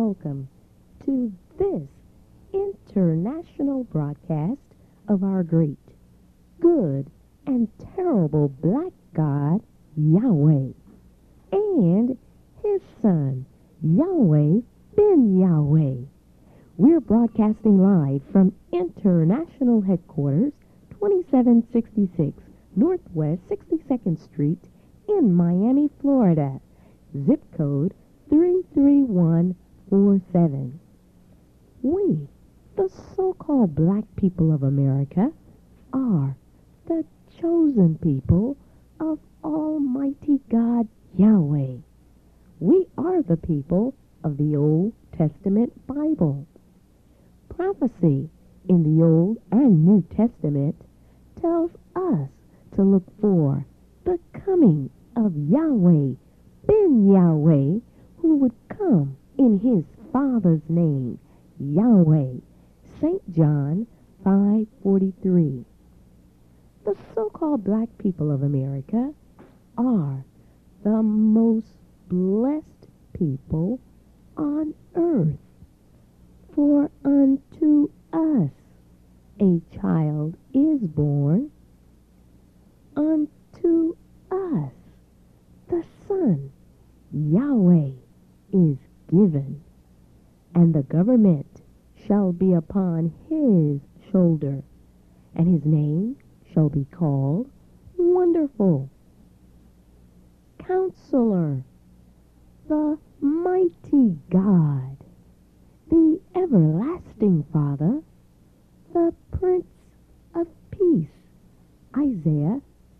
welcome to this international broadcast of our great, good, and terrible black God, Yahweh, and his son, Yahweh ben Yahweh. We're broadcasting live from International Headquarters, 2766 Northwest 62nd Street in Miami, Florida. Zip code 33147. We, the so-called black people of America, are the chosen people of Almighty God Yahweh. We are the people of the Old Testament Bible. Prophecy in the Old and New Testament tells us to look for the coming of Yahweh ben Yahweh, who would come in his Father's name, Yahweh. St. John 5:43. The so-called black people of America are the most blessed people on earth. For unto us a child is born, unto us the Son, Yahweh, is given, and the government shall be upon his shoulder, and his name shall be called Wonderful, Counselor, the Mighty God, the Everlasting Father, the Prince of Peace. Isaiah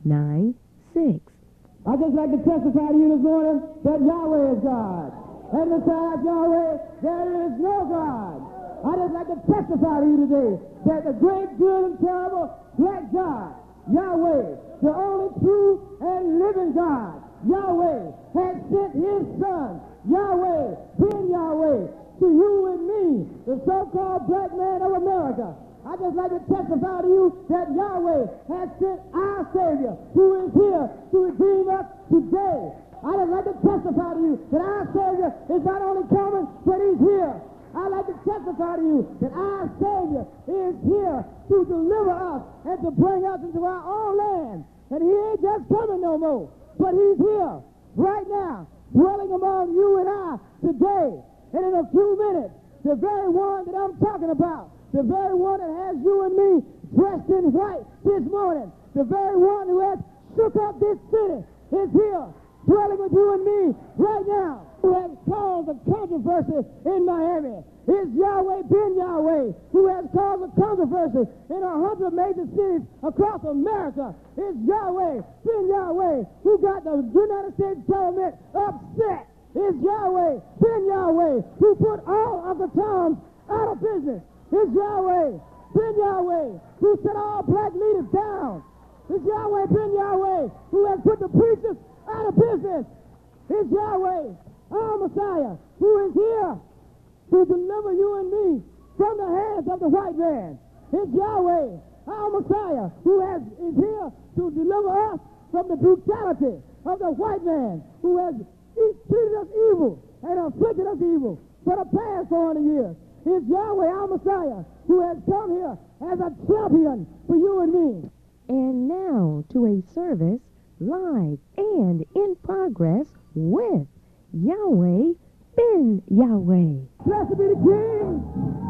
9:6. I'd just like to testify to you this morning that Yahweh is God. And besides Yahweh, there is no God. I'd just like to testify to you today that the great, good, and terrible black God, Yahweh, the only true and living God, Yahweh, has sent his son, Yahweh, ben Yahweh, to you and me, the so-called black man of America. I'd just like to testify to you that Yahweh has sent our Savior, who is here to redeem us today. I'd just like to testify to you that our Savior is not only coming, but he's here. I'd like to testify to you that our Savior is here to deliver us and to bring us into our own land. And he ain't just coming no more, but he's here right now, dwelling among you and I today. And in a few minutes, the very one that I'm talking about, the very one that has you and me dressed in white this morning, the very one who has shook up this city, is here, dwelling with you and me right now, who has caused a controversy in Miami. It's Yahweh ben Yahweh, who has caused a controversy in 100 major cities across America. It's Yahweh ben Yahweh, who got the United States government upset. It's Yahweh ben Yahweh, who put all of the towns out of business. It's Yahweh ben Yahweh, who set all black leaders down. It's Yahweh ben Yahweh, who has put the preachers out of business. It's Yahweh, our Messiah, who is here to deliver you and me from the hands of the white man. It's Yahweh, our Messiah, who is here to deliver us from the brutality of the white man, who has treated us evil and afflicted us evil for the past 400 years. It's Yahweh, our Messiah, who has come here as a champion for you and me. And now to a service live and in progress with Yahweh ben Yahweh. Blessed be the King.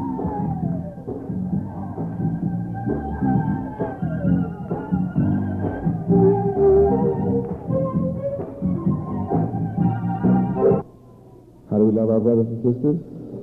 How do we love our brothers and sisters?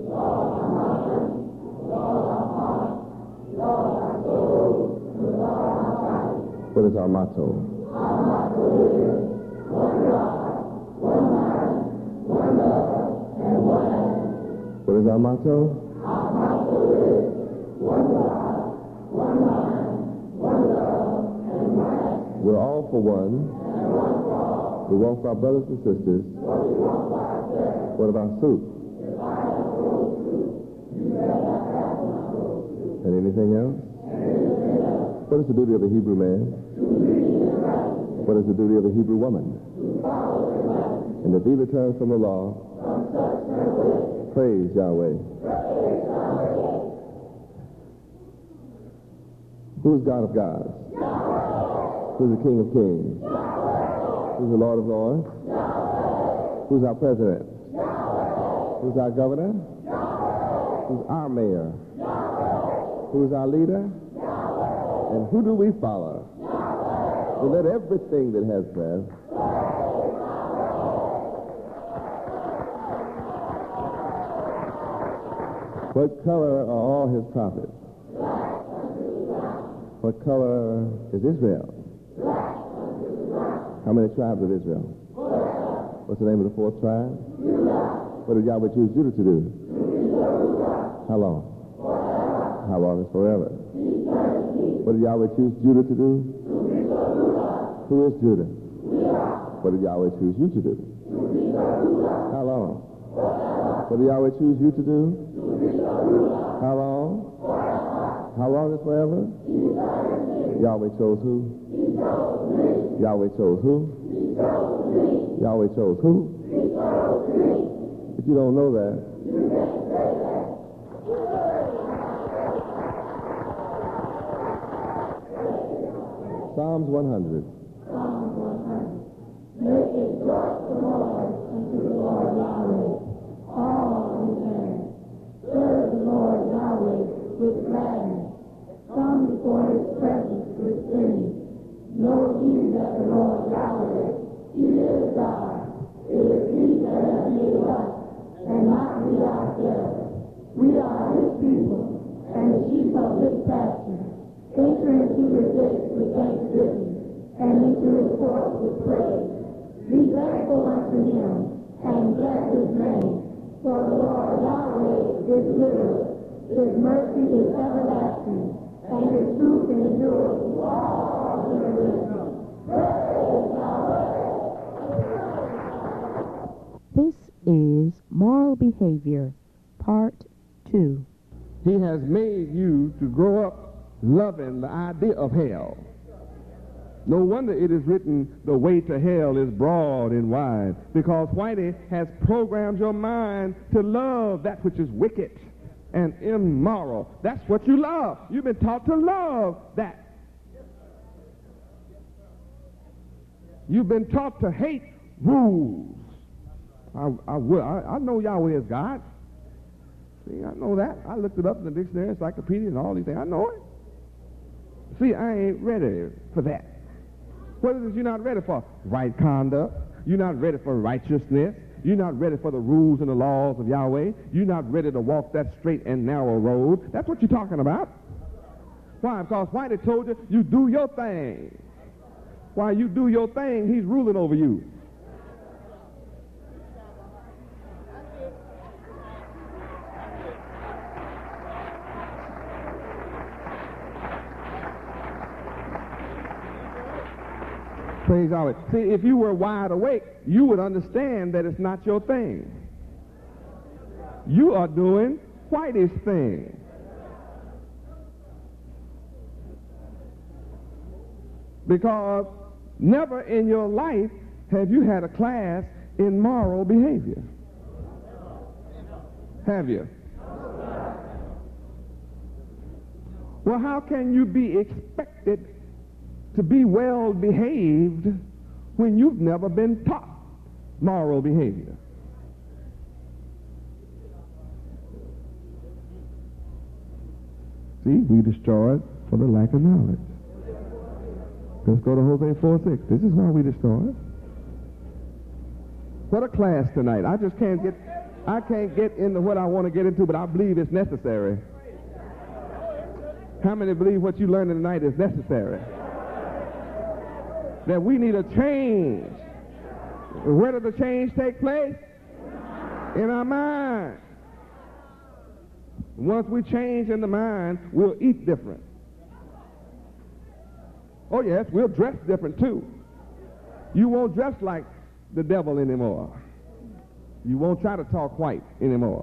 What is our motto? Our motto is one God, one mind, one love, and one aim. What is our motto? Our motto is one God, one mind, one love, and one aim. We're all for one. And one for all. We want for our brothers and sisters. What we want for ourselves. What about soup? If I have roast soup, you better not have my roast soup. And anything else? And anything else. What is the duty of a Hebrew man? To read and write. What is the duty of a Hebrew woman? To follow and write. And if either turns from the law, From such turn away. Praise Yahweh. Who's God of gods? Who's the King of kings? Who's the Lord of lords? Who's our president? Who's our governor? Who's our mayor? Who's our leader? And who do we follow? So let everything that has breath What color are all his prophets? What color is Israel? How many tribes of Israel? What's the name of the fourth tribe? What did Yahweh choose Judah to do? How long? How long is forever? What did Yahweh choose Judah to do? Who is Judah? What did Yahweh choose you to do? How long? What did Yahweh choose you to do? How long? How long is forever? Yahweh chose who? Yahweh chose who? Yahweh chose who? If you don't know that, Psalms 100. Make a joyful noise unto the Lord Yahweh, all his lands. Serve the Lord Yahweh with gladness. Come before his presence with singing. Know ye that the Lord Yahweh, he is God. It is he that has made us, and not we ourselves. We are his people, and the sheep of his pasture. Enter into his gates with thanksgiving, and into his courts with praise. Be thankful unto him, and bless his name. For the Lord Yahweh is good. His mercy is everlasting, and his truth endures to all generations. Praise Yahweh. This is Moral Behavior, Part 2. He has made you to grow up loving the idea of hell. No wonder it is written, the way to hell is broad and wide, because Whitey has programmed your mind to love that which is wicked and immoral. That's what you love. You've been taught to love that. You've been taught to hate rules. I know Yahweh is God. See, I know that. I looked it up in the dictionary, encyclopedia, and all these things. I know it. See, I ain't ready for that. What is it you're not ready for? Right conduct. You're not ready for righteousness. You're not ready for the rules and the laws of Yahweh. You're not ready to walk that straight and narrow road. That's what you're talking about. Why? Because Whitey told you, you do your thing. While you do your thing, he's ruling over you. Praise Yahweh. See, if you were wide awake, you would understand that it's not your thing. You are doing Whitey's thing. Because never in your life have you had a class in moral behavior. Have you? Well, how can you be expected to be well behaved when you've never been taught moral behavior? See, we destroyed for the lack of knowledge. Let's go to Hosea 4:6. This is why we destroyed. What a class tonight. I can't get into what I want to get into, but I believe it's necessary. How many believe what you learned tonight is necessary? That we need a change. Where does the change take place? In our mind. Once we change in the mind, we'll eat different. Oh yes, we'll dress different too. You won't dress like the devil anymore. You won't try to talk white anymore.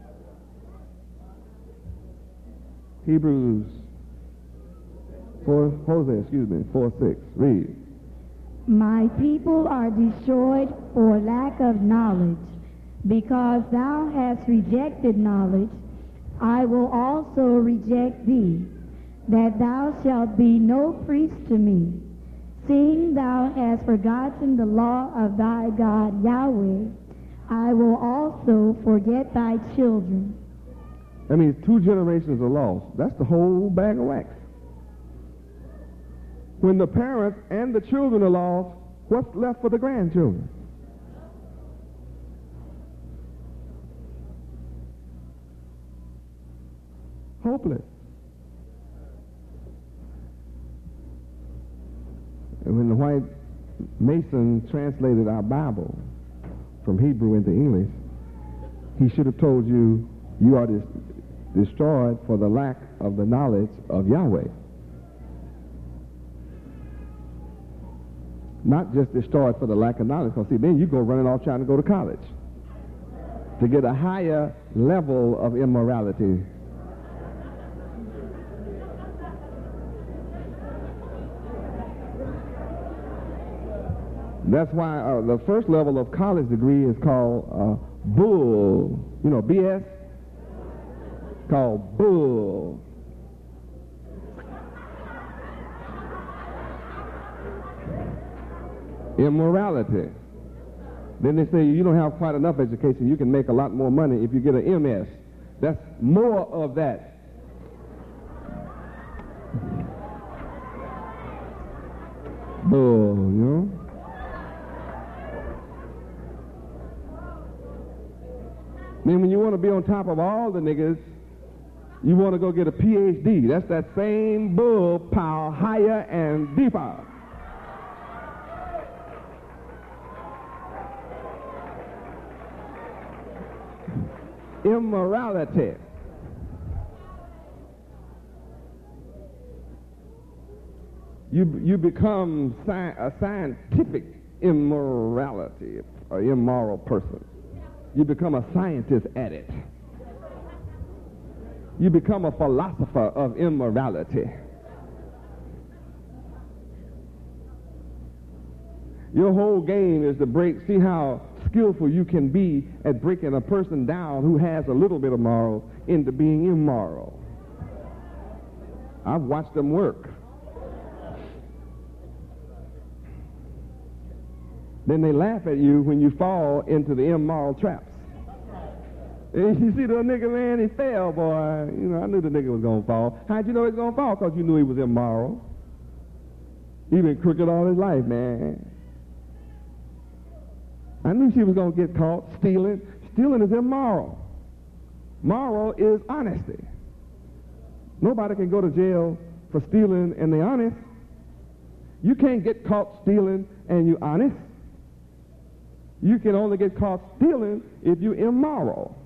Hosea 4:6. Read. My people are destroyed for lack of knowledge. Because thou hast rejected knowledge, I will also reject thee, that thou shalt be no priest to me. Seeing thou hast forgotten the law of thy God Yahweh, I will also forget thy children. That means 2 generations are lost. That's the whole bag of wax. When the parents and the children are lost, what's left for the grandchildren? Hopeless. And when the white Mason translated our Bible from Hebrew into English, he should have told you, you are destroyed for the lack of the knowledge of Yahweh. Not just destroyed for the lack of knowledge, because see, then you go running off trying to go to college to get a higher level of immorality. That's why the first level of college degree is called bull. You know, BS? Called bull. Immorality. Then they say you don't have quite enough education. You can make a lot more money if you get an MS. That's more of that. Bull, you know? Then when you want to be on top of all the niggas, you want to go get a PhD. That's that same bull power, higher and deeper. Immorality. You become a scientific immorality, an immoral person. You become a scientist at it. You become a philosopher of immorality. Your whole game is to see how skillful you can be at breaking a person down who has a little bit of moral into being immoral. I've watched them work. Then they laugh at you when you fall into the immoral traps. And you see the nigga, man, he fell, boy. You know, I knew the nigga was going to fall. How'd you know he was going to fall? Because you knew he was immoral. He been crooked all his life, man. I knew she was going to get caught stealing. Stealing is immoral. Moral is honesty. Nobody can go to jail for stealing and they're honest. You can't get caught stealing and you're honest. You can only get caught stealing if you're immoral.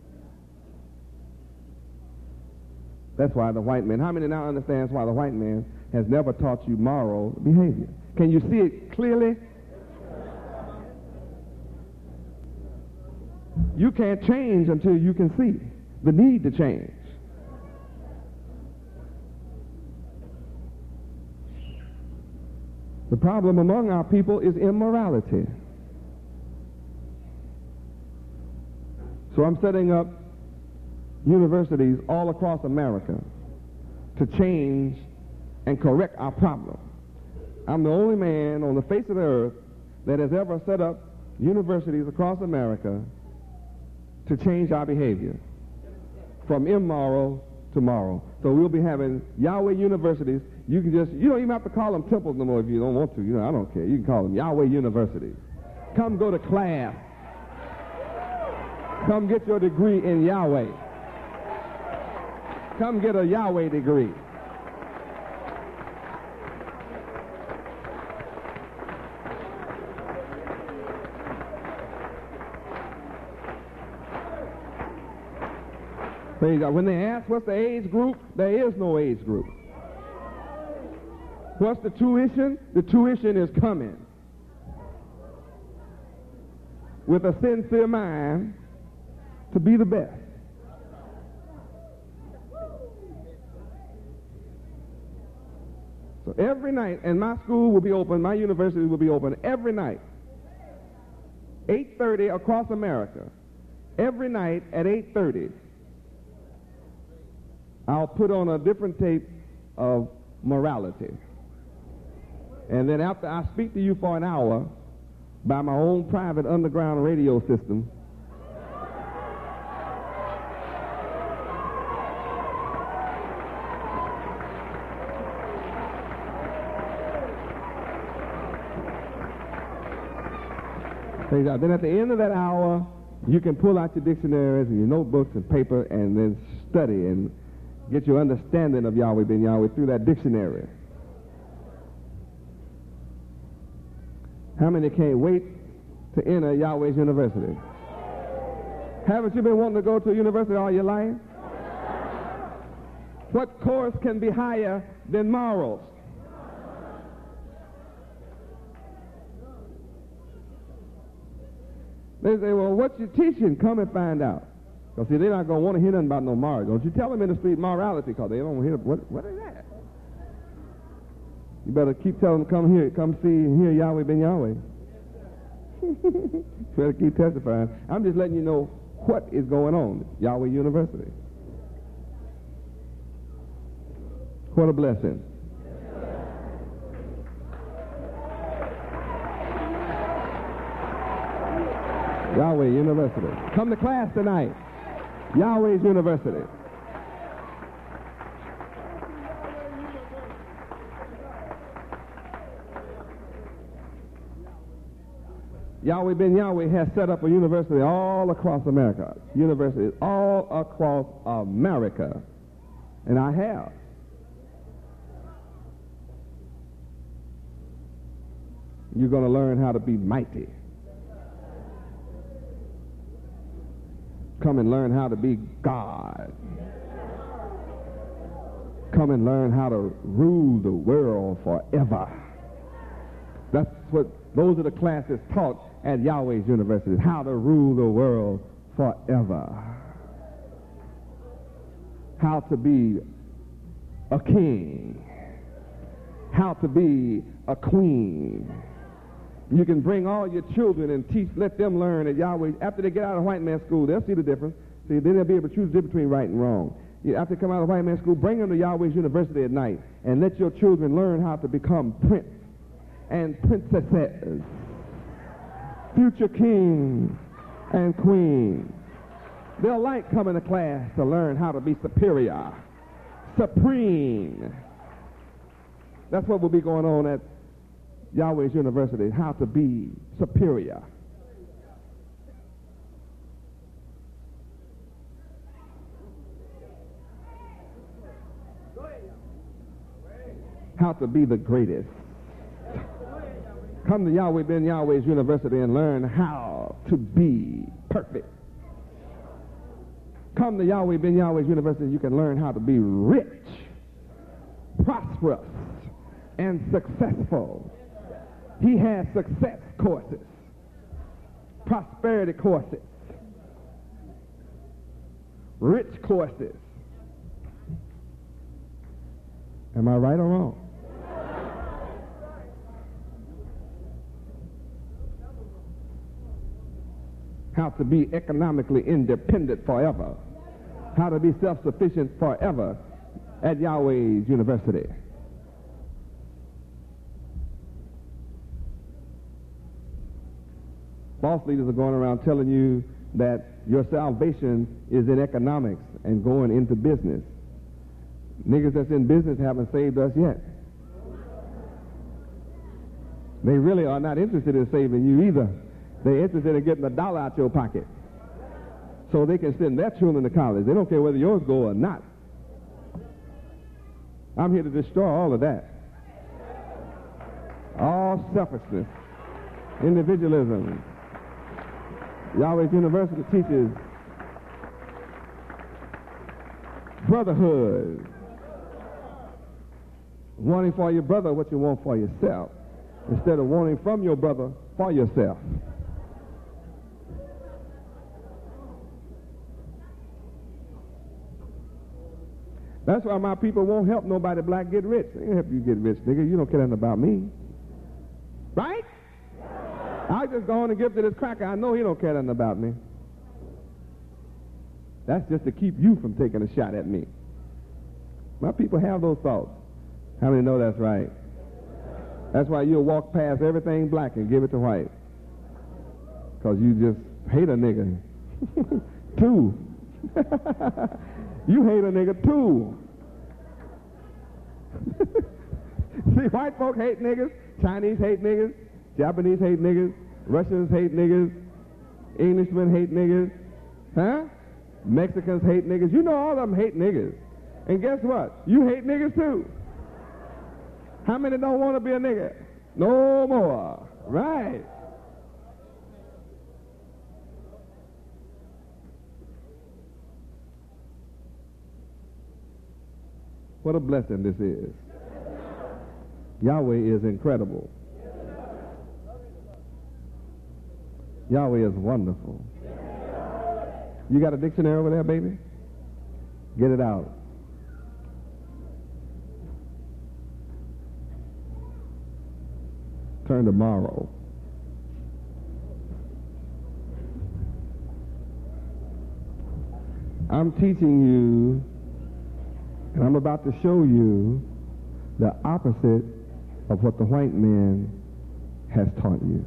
That's why the white man, how many now understands why the white man has never taught you moral behavior? Can you see it clearly? You can't change until you can see the need to change. The problem among our people is immorality. So I'm setting up universities all across America to change and correct our problem. I'm the only man on the face of the earth that has ever set up universities across America to change our behavior from immoral to moral. So we'll be having Yahweh universities. You don't even have to call them temples no more if you don't want to. You know, I don't care. You can call them Yahweh universities. Come go to class. Come get your degree in Yahweh. Come get a Yahweh degree. Praise God. When they ask what's the age group, there is no age group. What's the tuition? The tuition is coming with a sincere mind to be the best. So every night, and my school will be open, my university will be open every night, 8:30 across America. every night at 8:30, I'll put on a different tape of morality. And then after I speak to you for an hour by my own private underground radio system, then at the end of that hour, you can pull out your dictionaries and your notebooks and paper and then study and get your understanding of Yahweh ben Yahweh through that dictionary. How many can't wait to enter Yahweh's University? Haven't you been wanting to go to a university all your life? What course can be higher than morals? They say, well, what you teaching? Come and find out. Because, see, they're not going to want to hear nothing about no morals. Don't you tell them in the street morality, because they don't want to hear, what is that? You better keep telling them, come here, come see and hear Yahweh ben Yahweh. You better keep testifying. I'm just letting you know what is going on at Yahweh University. What a blessing. Yahweh University. Come to class tonight. Yahweh's University. Yahweh ben Yahweh has set up a university all across America. Universities all across America. And I have. You're going to learn how to be mighty. Come and learn how to be God. Come and learn how to rule the world forever. Those are the classes taught at Yahweh's University, how to rule the world forever. How to be a king. How to be a queen. You can bring all your children and let them learn at Yahweh. After they get out of white man's school, they'll see the difference. See, then they'll be able to choose the difference between right and wrong. After they come out of white man's school, bring them to Yahweh's University at night and let your children learn how to become prince and princesses, future kings and queens. They'll like coming to class to learn how to be superior, supreme. That's what will be going on at Yahweh's University, how to be superior. How to be the greatest. Come to Yahweh ben Yahweh's University and learn how to be perfect. Come to Yahweh ben Yahweh's University, you can learn how to be rich, prosperous, and successful. He has success courses, prosperity courses, rich courses. Am I right or wrong? How to be economically independent forever. How to be self-sufficient forever at Yahweh's University. False leaders are going around telling you that your salvation is in economics and going into business. Niggas that's in business haven't saved us yet. They really are not interested in saving you either. They're interested in getting $1 out your pocket so they can send their children to college. They don't care whether yours go or not. I'm here to destroy all of that. All selfishness, individualism. Yahweh's University teaches brotherhood. Wanting for your brother what you want for yourself, instead of wanting from your brother for yourself. That's why my people won't help nobody black get rich. They ain't help you get rich, nigga. You don't care nothing about me. Right? I'll just go on and give to this cracker. I know he don't care nothing about me. That's just to keep you from taking a shot at me. My people have those thoughts. How many know that's right? That's why you'll walk past everything black and give it to white. Because you just hate a nigga. Too. You hate a nigga too. See, white folk hate niggas, Chinese hate niggas, Japanese hate niggas, Russians hate niggas, Englishmen hate niggas, huh? Mexicans hate niggas. You know all of them hate niggas. And guess what? You hate niggas too. How many don't want to be a nigga? No more. Right. What a blessing this is. Yahweh is incredible. Yahweh is wonderful. You got a dictionary over there, baby? Get it out. Turn to Morrow. I'm teaching you, and I'm about to show you the opposite of what the white man has taught you.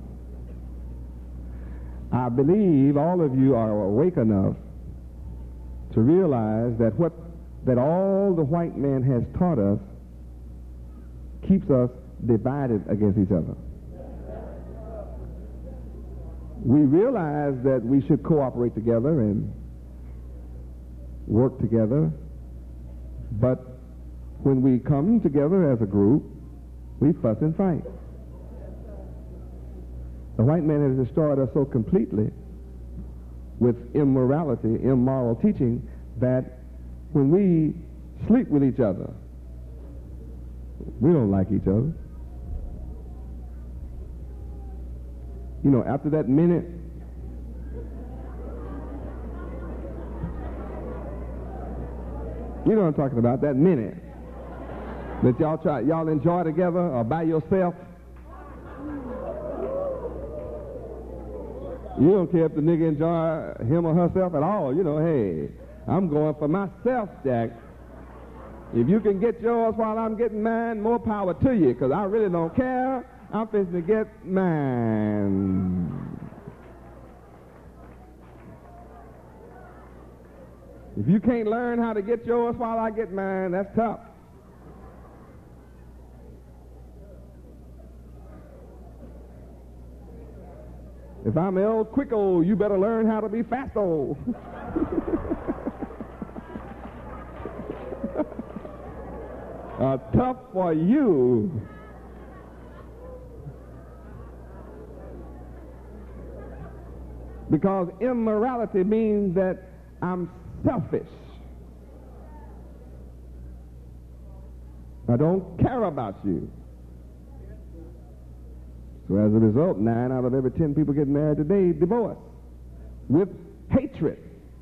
I believe all of you are awake enough to realize that that all the white man has taught us keeps us divided against each other. We realize that we should cooperate together and work together, but when we come together as a group, we fuss and fight. The white man has destroyed us so completely with immorality, immoral teaching, that when we sleep with each other, we don't like each other. You know, after that minute, you know what I'm talking about, that minute that y'all enjoy together or by yourself. You don't care if the nigga enjoy him or herself at all. You know, hey, I'm going for myself, Jack. If you can get yours while I'm getting mine, more power to you, because I really don't care. I'm fixing to get mine. If you can't learn how to get yours while I get mine, that's tough. If I'm El Quicko, you better learn how to be Fasto. Tough for you. Because immorality means that I'm selfish. I don't care about you. So as a result, 9 out of every 10 people getting married today divorce with hatred.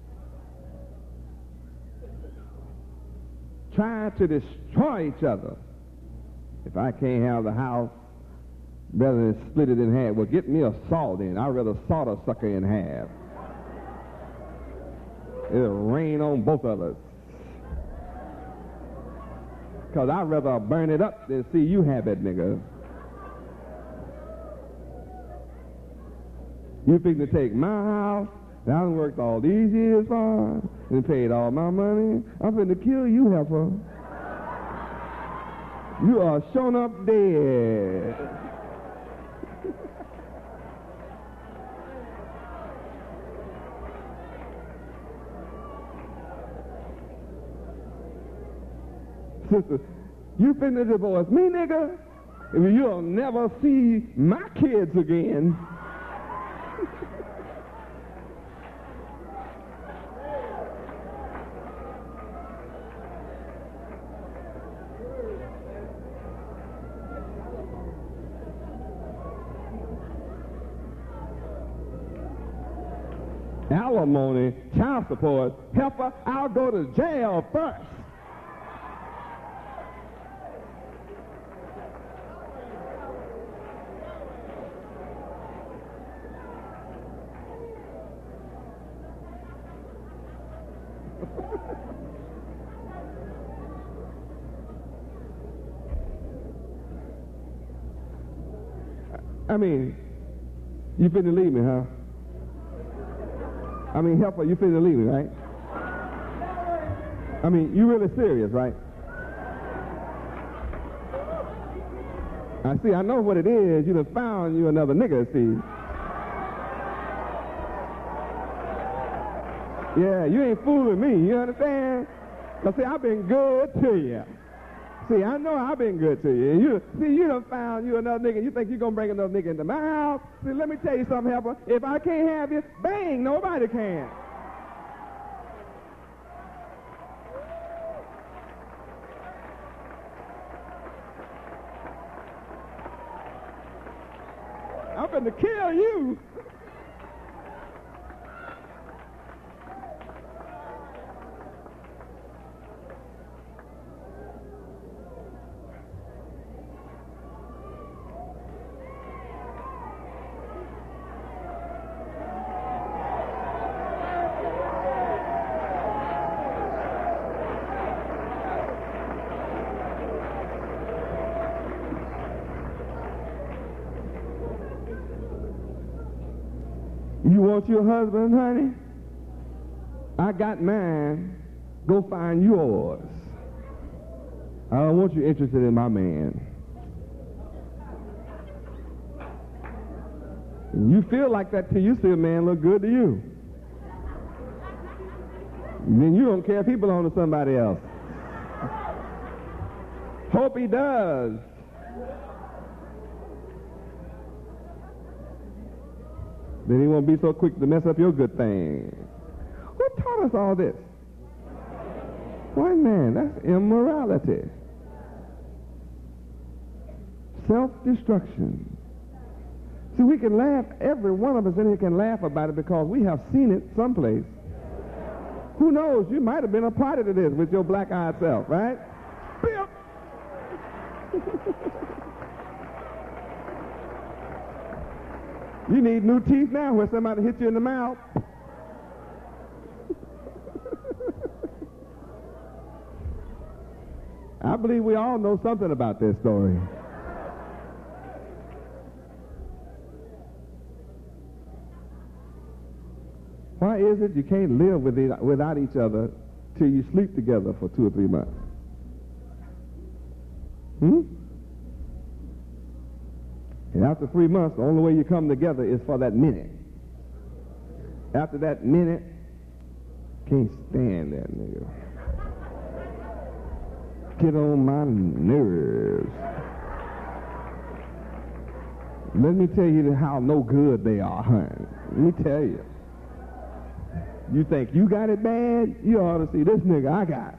Trying to destroy each other. If I can't have the house, better than split it in half. Well, get me a saw then. I'd rather saw the sucker in half. It'll rain on both of us. Because I'd rather burn it up than see you have it, nigga. You fixing to take my house that I done worked all these years for and paid all my money. I'm finna kill you, heifer. You are shown up dead. Sister, you finna divorce me, nigga? You'll never see my kids again. Alimony, child support, helper, I'll go to jail first. I mean, you finna leave me, huh? I mean, help her, you finna leave me, right? I mean, you really serious, right? I see, I know what it is. You done found you another nigga, see. Yeah, you ain't fooling me, you understand? Because, see, I've been good to you. See, I know I've been good to you. And you done found you another nigga. You think you're going to bring another nigga into my house? See, let me tell you something, helper. If I can't have you, bang, nobody can. I'm finna kill you. You want your husband, honey? I got mine. Go find yours. I don't want you interested in my man. And you feel like that till you see a man look good to you. And then you don't care if he belongs to somebody else. Hope he does. Then he won't be so quick to mess up your good thing. Who taught us all this? White man, that's immorality. Self-destruction. See, we can laugh, every one of us in here can laugh about it because we have seen it someplace. Who knows, you might have been a party to this with your black-eyed self, right? Bip. You need new teeth now where somebody hit you in the mouth. I believe we all know something about this story. Why is it you can't live without each other till you sleep together for 2 or 3 months? And after 3 months, the only way you come together is for that minute. After that minute, can't stand that nigga. Get on my nerves. Let me tell you how no good they are, honey. Let me tell you. You think you got it bad? You ought to see this nigga I got.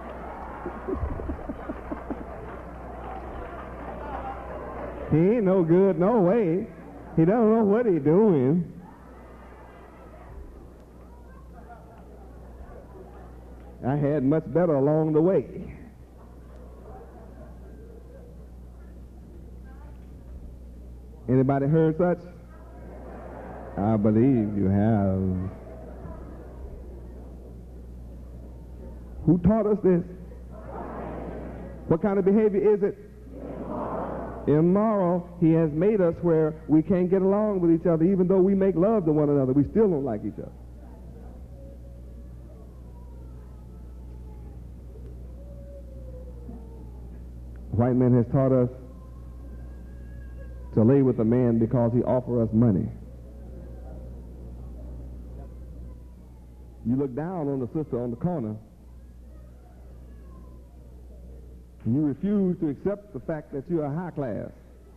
He ain't no good, no way. He don't know what he doing. I had much better along the way. Anybody heard such? I believe you have. Who taught us this? What kind of behavior is it? Immoral. He has made us where we can't get along with each other. Even though we make love to one another, we still don't like each other. White man has taught us to lay with a man because he offers us money. You look down on the sister on the corner, and you refuse to accept the fact that you are high class.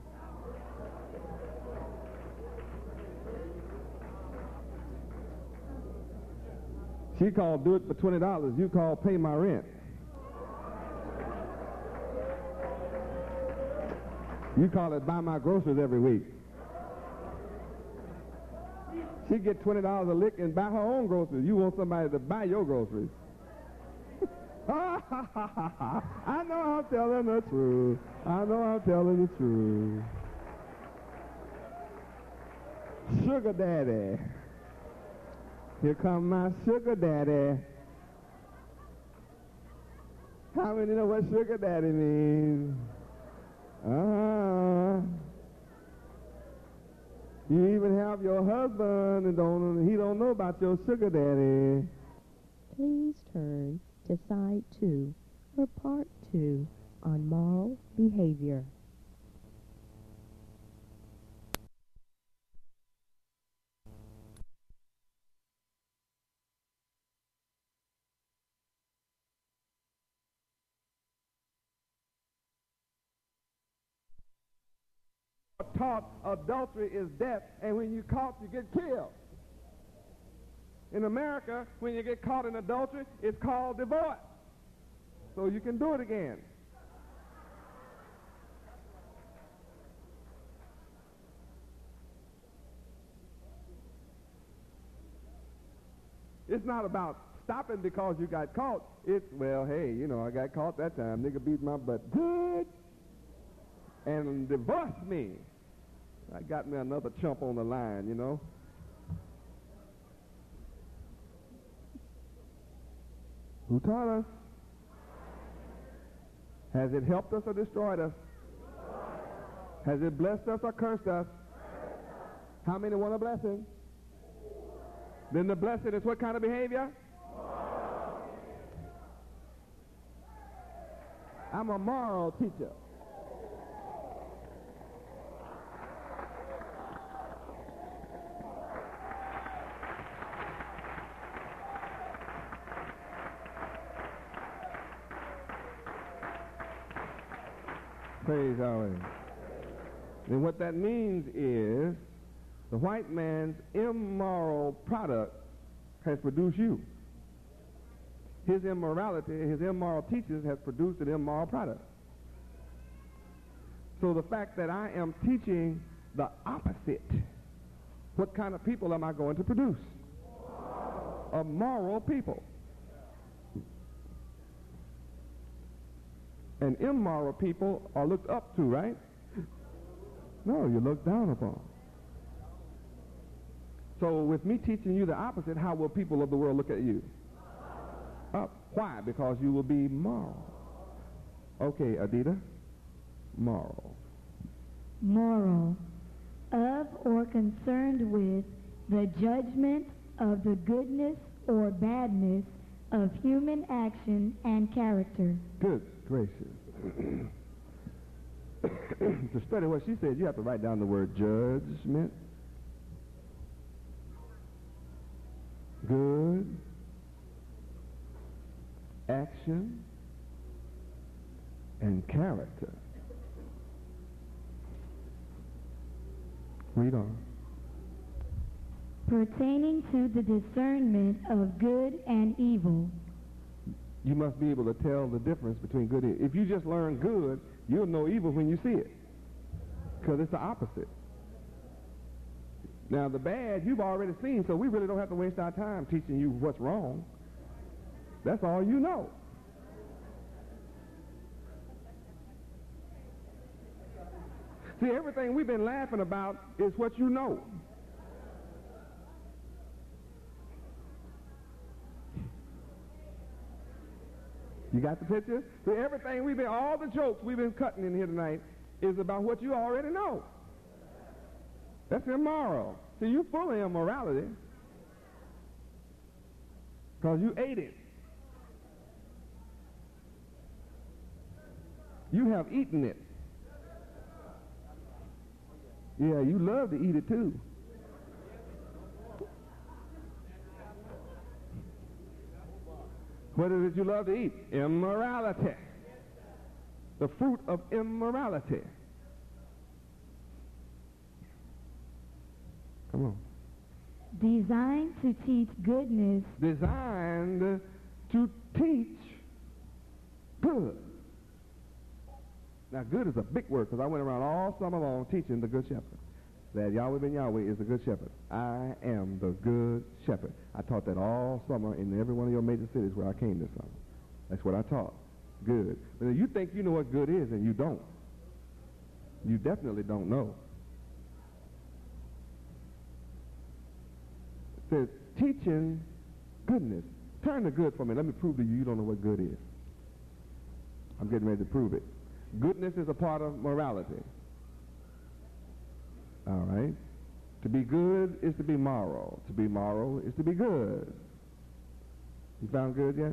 She called do it for $20. You call pay my rent. You call it buy my groceries every week. She get $20 a lick and buy her own groceries. You want somebody to buy your groceries. I know I'm telling the truth. I know I'm telling the truth. Sugar daddy. Here come my sugar daddy. How many know what sugar daddy means? You even have your husband and he don't know about your sugar daddy. Please turn to Side 2 for Part 2 on moral behavior. Taught adultery is death, and when you're caught, you get killed. In America, when you get caught in adultery, it's called divorce. So you can do it again. It's not about stopping because you got caught. It's, well, hey, you know, I got caught that time. Nigga beat my butt good and divorced me. I got me another chump on the line, you know. Who taught us? Has it helped us or destroyed us? Has it blessed us or cursed us? How many want a blessing? Then the blessing is what kind of behavior? I'm a moral teacher. Praise Yahweh. And what that means is the white man's immoral product has produced you. His immorality, his immoral teachings has produced an immoral product. So the fact that I am teaching the opposite, what kind of people am I going to produce? A moral people. And immoral people are looked up to, right? No, you're looked down upon. So with me teaching you the opposite, how will people of the world look at you? Up. Why? Because you will be moral. Okay, Adita. Moral. Moral. Of or concerned with the judgment of the goodness or badness of human action and character. Good gracious. To study what she said, you have to write down the word judgment, good, action, and character. Read on. Pertaining to the discernment of good and evil. You must be able to tell the difference between good and evil. If you just learn good, you'll know evil when you see it, because it's the opposite. Now, the bad, you've already seen, so we really don't have to waste our time teaching you what's wrong. That's all you know. See, everything we've been laughing about is what you know. You got the picture? See, everything we've been, all the jokes we've been cutting in here tonight is about what you already know. That's immoral. See, you're full of immorality because you ate it. You have eaten it. Yeah, you love to eat it too. What is it you love to eat? Immorality. The fruit of immorality. Come on. Designed to teach goodness. Designed to teach good. Now, good is a big word, because I went around all summer long teaching the Good Shepherd. That Yahweh ben Yahweh is the Good Shepherd. I am the Good Shepherd. I taught that all summer in every one of your major cities where I came this summer. That's what I taught. Good. But you think you know what good is, and you don't. You definitely don't know. It says, teaching goodness. Turn to good for me. Let me prove to you don't know what good is. I'm getting ready to prove it. Goodness is a part of morality. All right. To be good is to be moral. To be moral is to be good. You found good yet?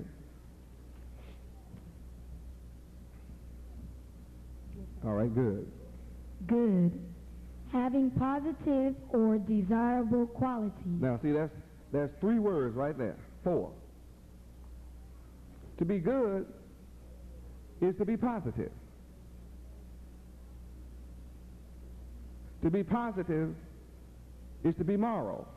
All right, good. Good. Having positive or desirable qualities. Now, see, there's 3 words right there. 4. To be good is to be positive. To be positive is to be moral.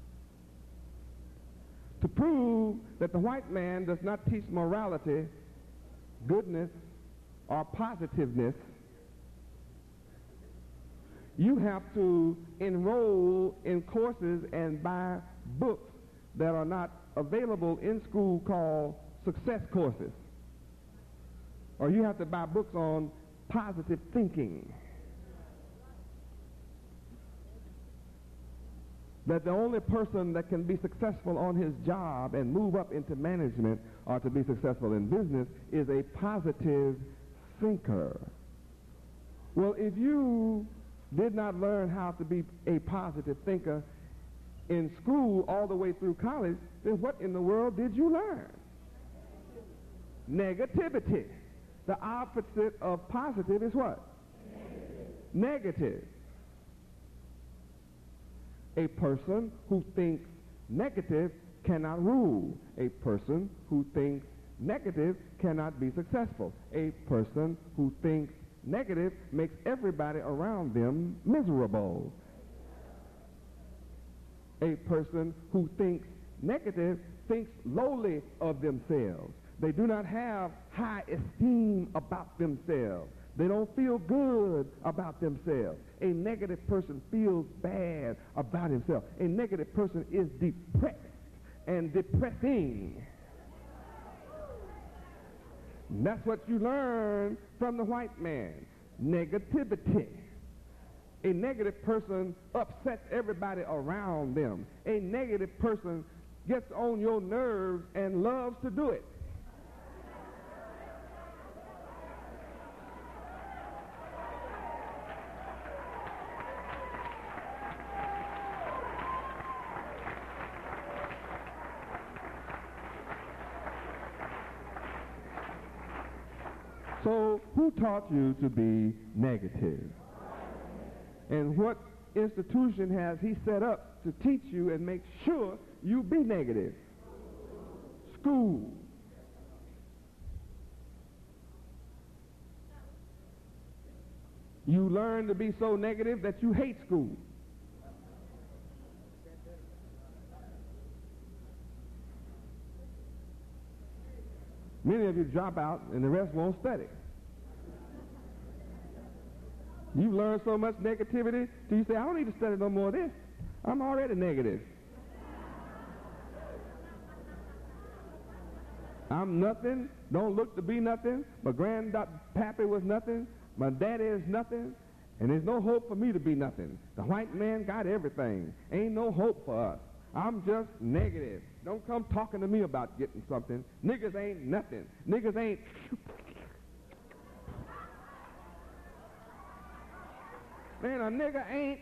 To prove that the white man does not teach morality, goodness, or positiveness, you have to enroll in courses and buy books that are not available in school called success courses. Or you have to buy books on positive thinking. That the only person that can be successful on his job and move up into management or to be successful in business is a positive thinker. Well, if you did not learn how to be a positive thinker in school all the way through college, then what in the world did you learn? Negativity. The opposite of positive is what? Negative. A person who thinks negative cannot rule. A person who thinks negative cannot be successful. A person who thinks negative makes everybody around them miserable. A person who thinks negative thinks lowly of themselves. They do not have high esteem about themselves. They don't feel good about themselves. A negative person feels bad about himself. A negative person is depressed and depressing. And that's what you learn from the white man. Negativity. A negative person upsets everybody around them. A negative person gets on your nerves and loves to do it. So, who taught you to be negative? And what institution has he set up to teach you and make sure you be negative? School. You learn to be so negative that you hate school. Many of you drop out and the rest won't study. You learn so much negativity till you say, I don't need to study no more of this. I'm already negative. I'm nothing, don't look to be nothing. My grandpappy was nothing. My daddy is nothing. And there's no hope for me to be nothing. The white man got everything. Ain't no hope for us. I'm just negative. Don't come talking to me about getting something. Niggas ain't nothing. Niggas ain't... Man, a nigga ain't...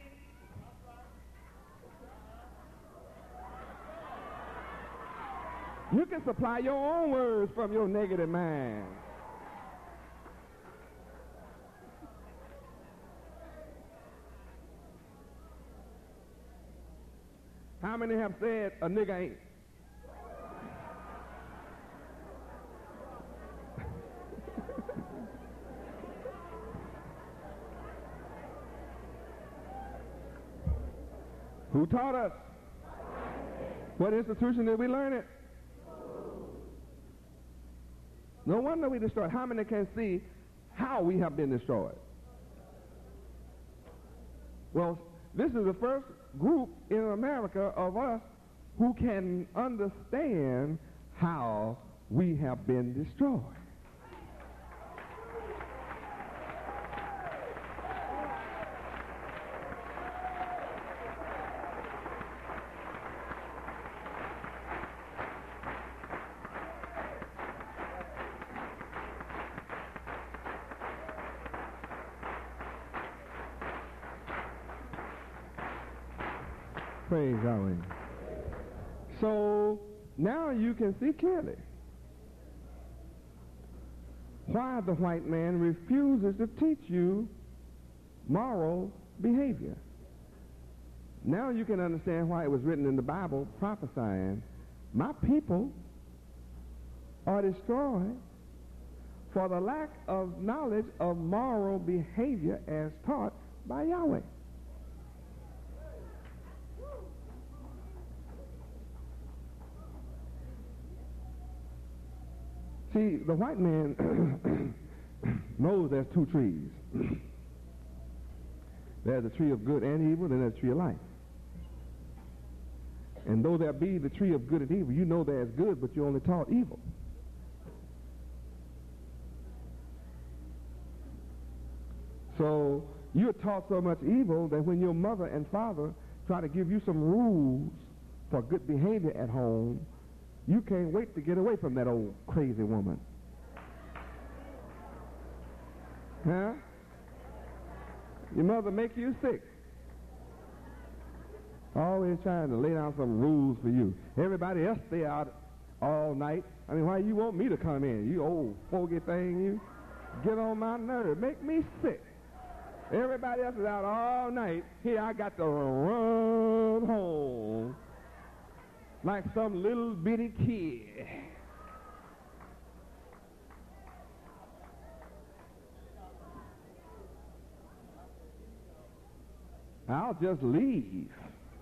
You can supply your own words from your negative mind. How many have said a nigga ain't? Who taught us? What institution did we learn it? No wonder we destroyed. How many can see how we have been destroyed? Well, this is the first group in America of us who can understand how we have been destroyed. Praise Yahweh. So now you can see clearly why the white man refuses to teach you moral behavior. Now you can understand why it was written in the Bible prophesying, my people are destroyed for the lack of knowledge of moral behavior as taught by Yahweh. See, the white man knows there's two trees. There's the tree of good and evil, and there's the tree of life. And though there be the tree of good and evil, you know there's good, but you only taught evil. So you're taught so much evil that when your mother and father try to give you some rules for good behavior at home, you can't wait to get away from that old crazy woman. Huh? Your mother make you sick. Always trying to lay down some rules for you. Everybody else stay out all night. I mean, why you want me to come in? You old fogey thing, you. Get on my nerve. Make me sick. Everybody else is out all night. Here I got to run home like some little bitty kid. I'll just leave.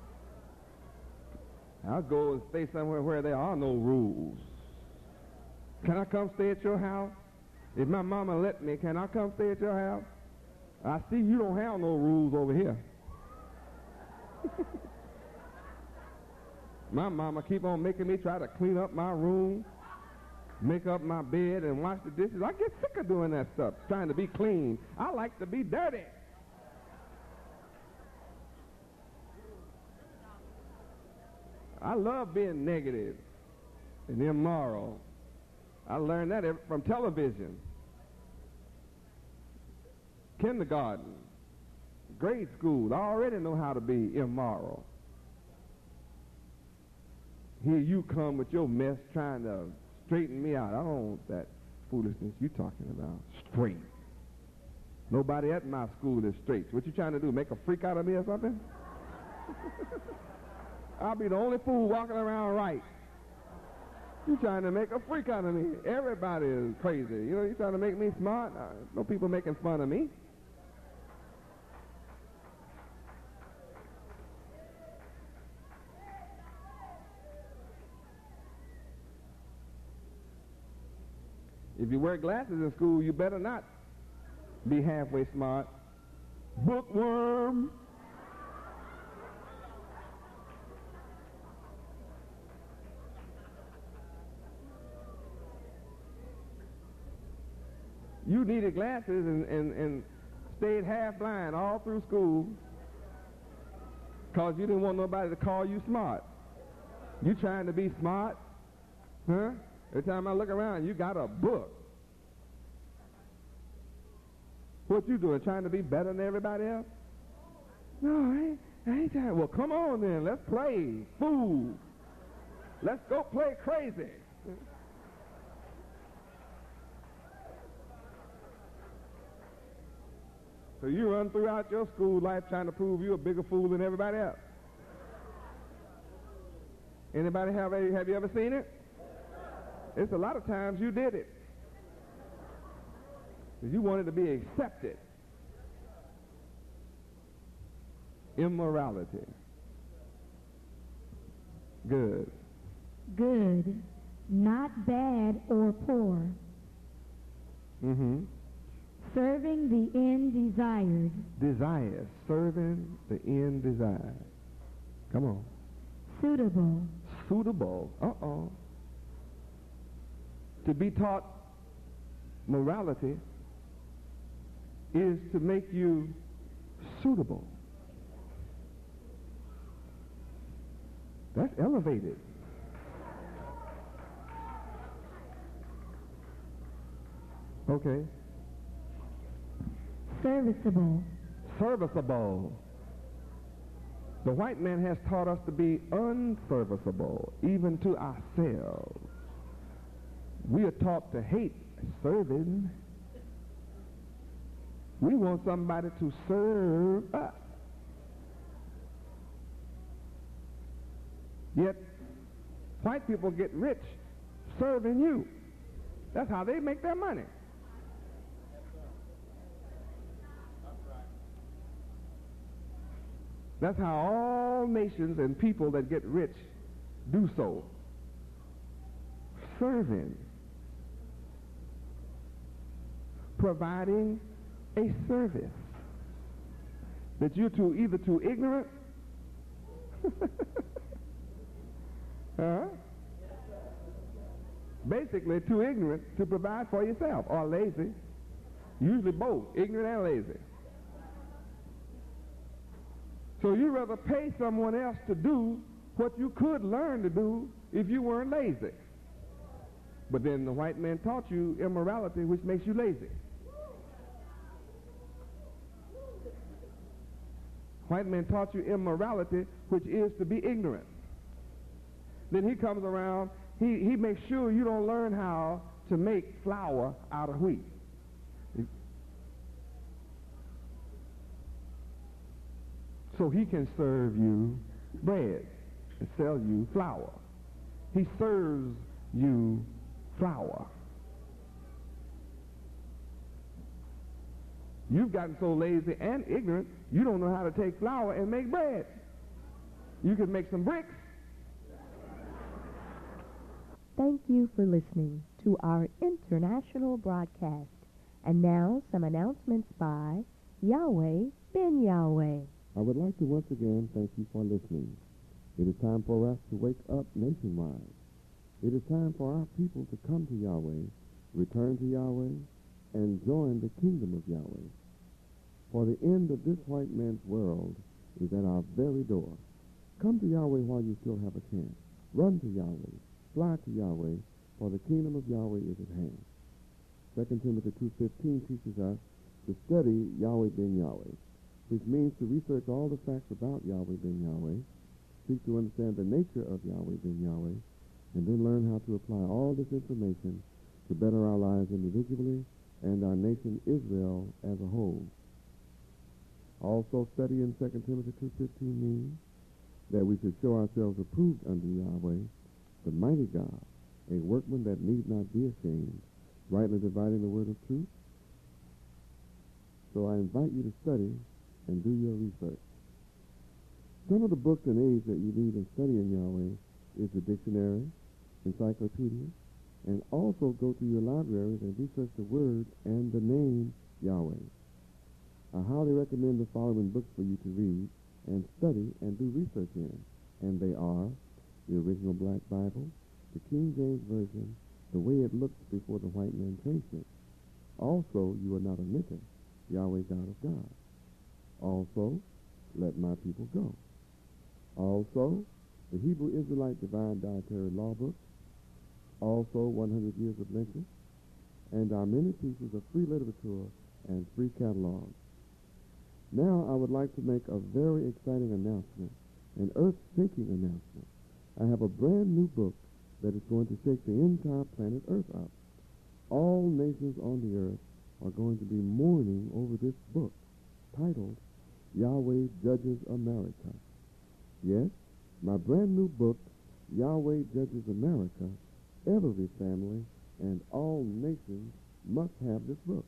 I'll go and stay somewhere where there are no rules. Can I come stay at your house? If my mama let me, can I come stay at your house? I see you don't have no rules over here. My mama keep on making me try to clean up my room, make up my bed, and wash the dishes. I get sick of doing that stuff, trying to be clean. I like to be dirty. I love being negative and immoral. I learned that from television, kindergarten, grade school. I already know how to be immoral. Here you come with your mess trying to straighten me out. I don't want that foolishness you talking about. Straight. Nobody at my school is straight. What you trying to do, make a freak out of me or something? I'll be the only fool walking around right. You trying to make a freak out of me. Everybody is crazy. You know, you trying to make me smart? No people making fun of me. If you wear glasses in school, you better not be halfway smart. Bookworm. You needed glasses and stayed half blind all through school because you didn't want nobody to call you smart. You trying to be smart? Huh? Every time I look around, you got a book. What you doing, trying to be better than everybody else? No, I ain't trying. Well, come on then. Let's play fool. Let's go play crazy. So you run throughout your school life trying to prove you're a bigger fool than everybody else. Anybody have you ever seen it? It's a lot of times you did it. You wanted to be accepted. Immorality. Good. Good, not bad or poor. Mm-hmm. Serving the end desired. Desire. Serving the end desired. Come on. Suitable. Suitable. Uh-oh. To be taught morality is to make you suitable. That's elevated. Okay. Serviceable. Serviceable. The white man has taught us to be unserviceable, even to ourselves. We are taught to hate serving. We want somebody to serve us. Yet, white people get rich serving you. That's how they make their money. That's how all nations and people that get rich do so. Serving. Providing a service. That you're either too ignorant basically too ignorant to provide for yourself, or lazy. Usually both, ignorant and lazy. So you'd rather pay someone else to do what you could learn to do if you weren't lazy. But then the white man taught you immorality, which makes you lazy. White man taught you immorality, which is to be ignorant. Then he comes around, he makes sure you don't learn how to make flour out of wheat. So he can serve you bread and sell you flour. He serves you flour. You've gotten so lazy and ignorant, you don't know how to take flour and make bread. You can make some bricks. Thank you for listening to our international broadcast. And now some announcements by Yahweh Ben Yahweh. I would like to once again thank you for listening. It is time for us to wake up nationwide. It is time for our people to come to Yahweh, return to Yahweh, and join the kingdom of Yahweh. For the end of this white man's world is at our very door. Come to Yahweh while you still have a chance. Run to Yahweh. Fly to Yahweh, for the kingdom of Yahweh is at hand. 2 Timothy 2:15 teaches us to study Yahweh Ben Yahweh, which means to research all the facts about Yahweh Ben Yahweh, seek to understand the nature of Yahweh Ben Yahweh, and then learn how to apply all this information to better our lives individually and our nation Israel as a whole. Also, studying 2 Timothy 2:15 means that we should show ourselves approved unto Yahweh, the mighty God, a workman that need not be ashamed, rightly dividing the word of truth. So I invite you to study and do your research. Some of the books and aids that you need in studying Yahweh is the dictionary, encyclopedia, and also go to your libraries and research the word and the name Yahweh. I highly recommend the following books for you to read and study and do research in, and they are the original Black Bible, the King James Version, the way it looked before the white man changed it. Also, You Are Not a Nigger, Yahweh God of God. Also, Let My People Go. Also, the Hebrew Israelite Divine Dietary Law Book. Also, 100 Years of Lynching, and our many pieces of free literature and free catalogs. Now, I would like to make a very exciting announcement, an earth-shaking announcement. I have a brand new book that is going to shake the entire planet Earth up. All nations on the earth are going to be mourning over this book, titled Yahweh Judges America. Yes, my brand new book, Yahweh Judges America. Every family and all nations must have this book.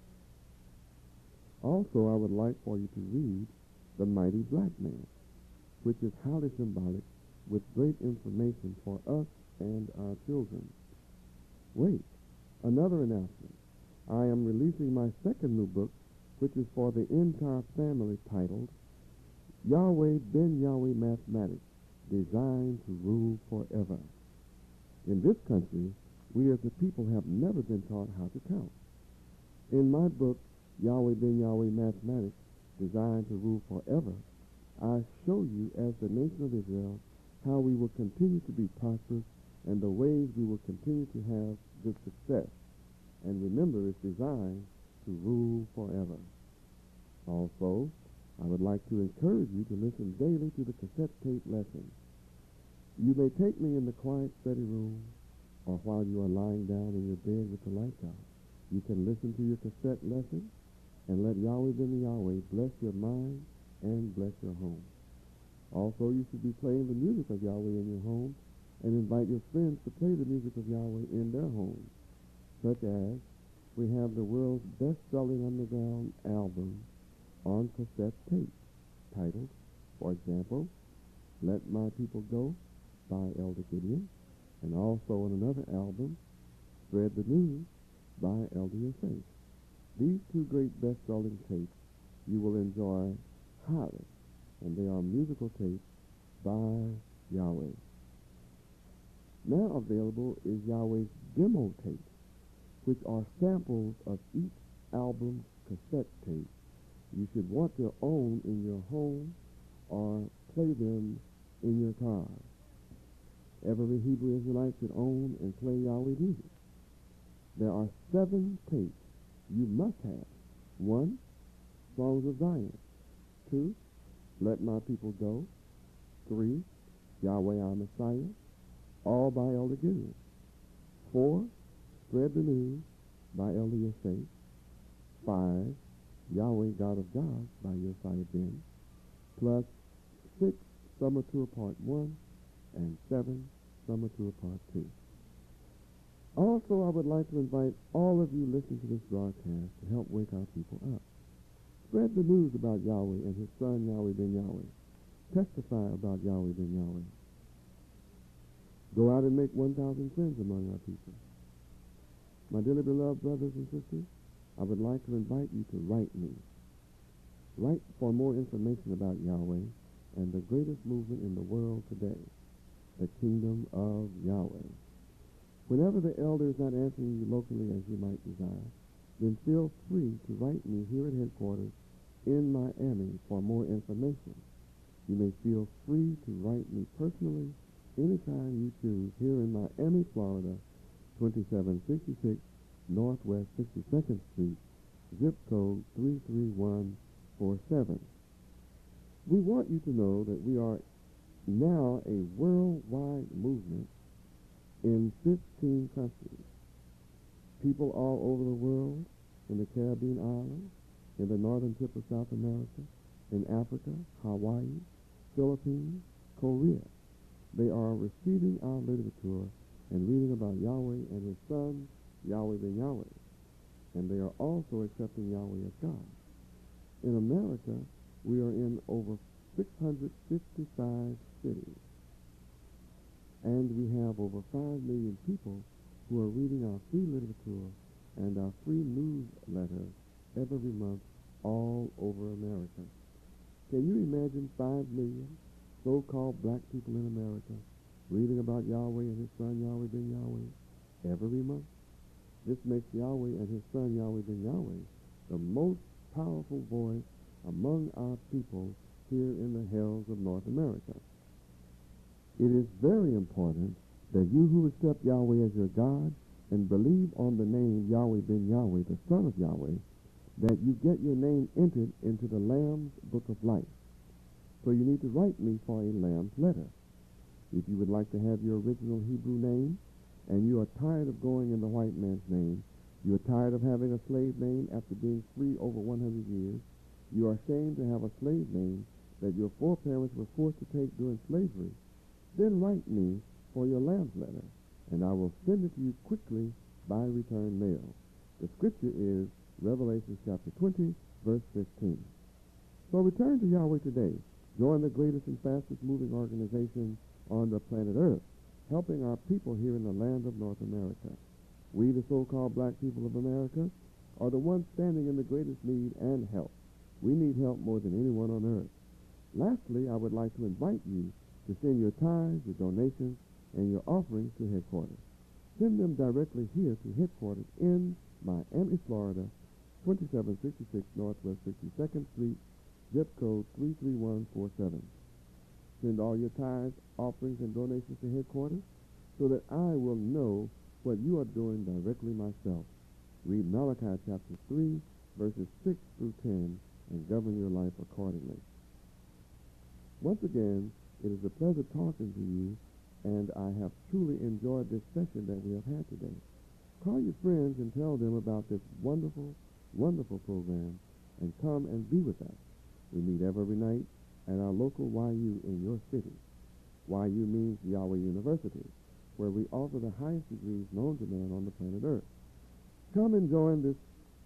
Also, I would like for you to read The Mighty Black Man, which is highly symbolic with great information for us and our children. Wait, another announcement. I am releasing my second new book, which is for the entire family, titled Yahweh Ben Yahweh Mathematics, Designed to Rule Forever. In this country, we as a people have never been taught how to count. In my book, Yahweh Ben Yahweh Mathematics, Designed to Rule Forever, I show you as the nation of Israel how we will continue to be prosperous and the ways we will continue to have good success. And remember, it's designed to rule forever. Also, I would like to encourage you to listen daily to the cassette tape lessons. You may take me in the quiet study room or while you are lying down in your bed with the lights out. You can listen to your cassette lesson and let Yahweh ben Yahweh bless your mind and bless your home. Also, you should be playing the music of Yahweh in your home and invite your friends to play the music of Yahweh in their homes, such as we have the world's best-selling underground album on cassette tape titled, for example, Let My People Go by Elder Gideon, and also on another album, Spread the News by Elder Yosef. These two great best-selling tapes you will enjoy highly, and they are musical tapes by Yahweh. Now available is Yahweh's demo tapes, which are samples of each album's cassette tape you should want to own in your home or play them in your car. Every Hebrew Israelite should own and play Yahweh music. There are 7 tapes you must have. 1, Songs of Zion. 2, Let My People Go. 3, Yahweh Our Messiah, all by Elder Gideon. 4, Spread the News by Elder Yosef. 5, Yahweh God of Gods by Josiah Ben, plus 6, Summer Tour Part 1, and 7, Summer Tour Part 2. Also, I would like to invite all of you listening to this broadcast to help wake our people up. Spread the news about Yahweh and his son Yahweh ben Yahweh. Testify about Yahweh ben Yahweh. Go out and make 1,000 friends among our people. My dearly beloved brothers and sisters, I would like to invite you to write me. Write for more information about Yahweh and the greatest movement in the world today, the Kingdom of Yahweh. Whenever the elder is not answering you locally as you might desire, then feel free to write me here at headquarters in Miami for more information. You may feel free to write me personally anytime you choose here in Miami, Florida, 2766 Northwest 62nd Street, zip code 33147. We want you to know that we are now a worldwide movement in 15 countries. People all over the world, in the Caribbean islands, in the northern tip of South America, in Africa, Hawaii, Philippines, Korea. They are receiving our literature and reading about Yahweh and his son, Yahweh ben Yahweh. And they are also accepting Yahweh as God. In America, we are in over 655 cities. And we have over 5 million people who are reading our free literature and our free newsletter every month all over America. Can you imagine 5 million so-called black people in America reading about Yahweh and his son Yahweh ben Yahweh every month? This makes Yahweh and his son Yahweh ben Yahweh the most powerful voice among our people here in the hills of North America. It is very important that you who accept Yahweh as your God and believe on the name Yahweh ben Yahweh, the Son of Yahweh, that you get your name entered into the Lamb's Book of Life. So you need to write me for a Lamb's letter. If you would like to have your original Hebrew name, and you are tired of going in the white man's name, you are tired of having a slave name after being free over 100 years, you are ashamed to have a slave name that your foreparents were forced to take during slavery, then write me for your Lamb's letter, and I will send it to you quickly by return mail. The scripture is Revelation chapter 20, verse 15. So return to Yahweh today. Join the greatest and fastest moving organization on the planet Earth, helping our people here in the land of North America. We, the so-called black people of America, are the ones standing in the greatest need and help. We need help more than anyone on earth. Lastly, I would like to invite you to send your tithes, your donations, and your offerings to headquarters. Send them directly here to headquarters in Miami, Florida, 2766 Northwest 62nd Street, zip code 33147. Send all your tithes, offerings, and donations to headquarters so that I will know what you are doing directly myself. Read Malachi chapter 3, verses 6 through 10 and govern your life accordingly. Once again, it is a pleasure talking to you, and I have truly enjoyed this session that we have had today. Call your friends and tell them about this wonderful, wonderful program, and come and be with us. We meet every night at our local YU in your city. YU means Yahweh University, where we offer the highest degrees known to man on the planet Earth. Come and join this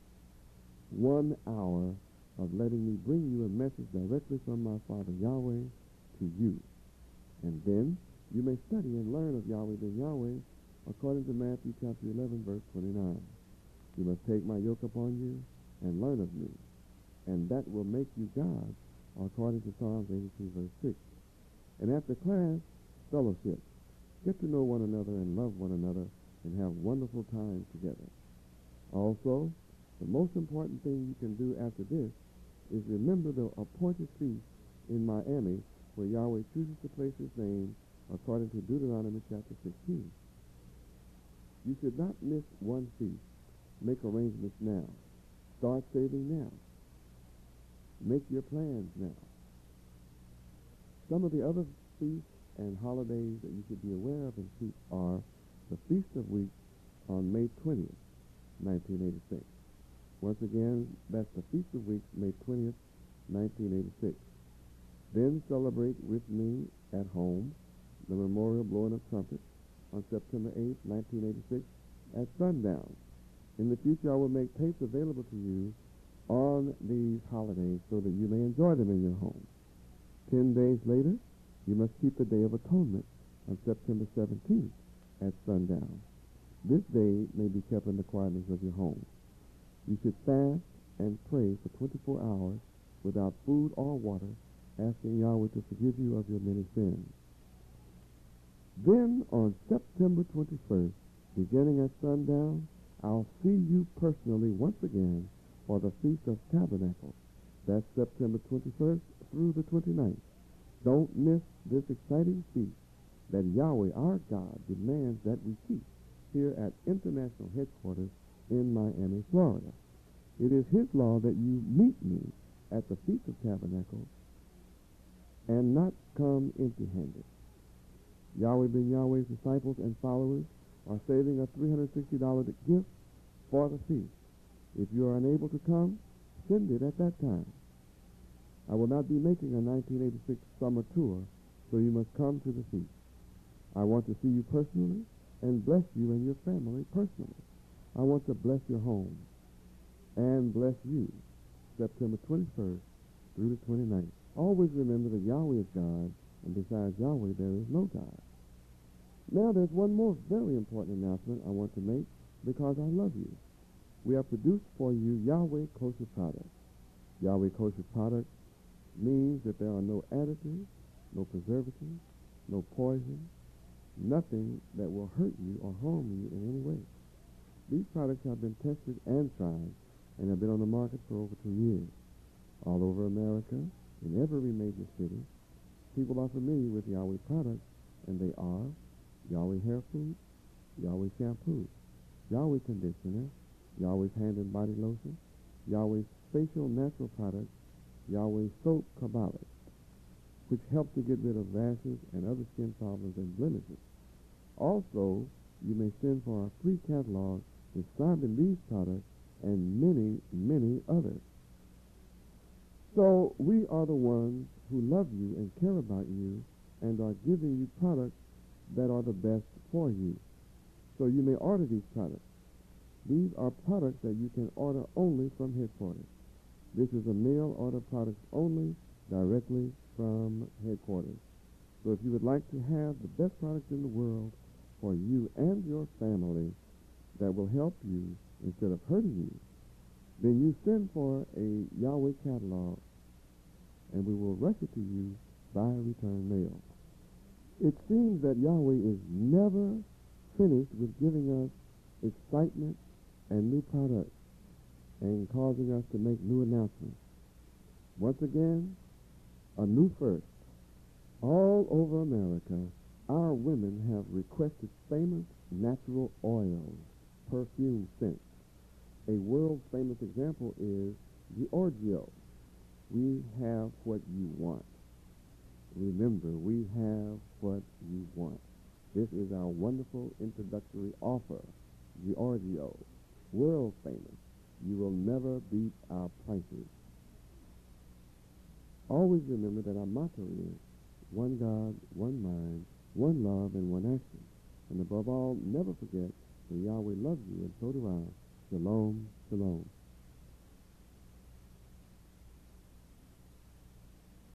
1 hour of letting me bring you a message directly from my Father Yahweh to you. And then you may study and learn of Yahweh ben Yahweh according to Matthew chapter 11, verse 29. You must take my yoke upon you and learn of me, and that will make you gods, according to Psalms 82, verse 6. And after class, fellowship. Get to know one another and love one another and have wonderful times together. Also, the most important thing you can do after this is remember the appointed feast in Miami where Yahweh chooses to place his name according to Deuteronomy chapter 16. You should not miss one feast. Make arrangements now. Start saving now. Make your plans now. Some of the other feasts and holidays that you should be aware of and keep are the Feast of Weeks on May 20th, 1986. Once again, that's the Feast of Weeks, May 20th, 1986. Then celebrate with me at home the memorial blowing of trumpets on September 8th, 1986 at sundown. In the future, I will make tapes available to you on these holidays so that you may enjoy them in your home. 10 days later, you must keep the Day of Atonement on September 17th at sundown. This day may be kept in the quietness of your home. You should fast and pray for 24 hours without food or water, asking Yahweh to forgive you of your many sins. Then on September 21st, beginning at sundown, I'll see you personally once again for the Feast of Tabernacles. That's September 21st through the 29th. Don't miss this exciting feast that Yahweh, our God, demands that we keep here at International Headquarters in Miami, Florida. It is his law that you meet me at the Feast of Tabernacles and not come empty-handed. Yahweh ben Yahweh's disciples and followers are saving a $360 gift for the feast. If you are unable to come, send it at that time. I will not be making a 1986 summer tour, so you must come to the feast. I want to see you personally and bless you and your family personally. I want to bless your home and bless you September 21st through the 29th. Always remember that Yahweh is God, and besides Yahweh there is no God. Now there's one more very important announcement I want to make because I love you. We have produced for you Yahweh Kosher products. Yahweh Kosher products means that there are no additives, no preservatives, no poison, nothing that will hurt you or harm you in any way. These products have been tested and tried and have been on the market for over 2 years. All over America, in every major city, people are familiar with Yahweh products, and they are Yahweh hair food, Yahweh shampoo, Yahweh conditioner, Yahweh's hand and body lotion, Yahweh's facial natural products, Yahweh soap Kabbalah, which helps to get rid of rashes and other skin problems and blemishes. Also, you may send for our free catalog describing these products and many, many others. So we are the ones who love you and care about you and are giving you products that are the best for you. So you may order these products. These are products that you can order only from headquarters. This is a mail order products only directly from headquarters. So if you would like to have the best products in the world for you and your family that will help you instead of hurting you, then you send for a Yahweh catalog and we will rush it to you by return mail. It seems that Yahweh is never finished with giving us excitement and new products and causing us to make new announcements. Once again, a new first. All over America, our women have requested famous natural oils, perfume scents. A world famous example is Giorgio, We have what you want. Remember, we have what you want. This is our wonderful introductory offer, Giorgio, world famous. You will never beat our prices. Always remember that our motto is one God, one mind, one love, and one action. And above all, never forget that Yahweh loves you, and so do I. Shalom, shalom.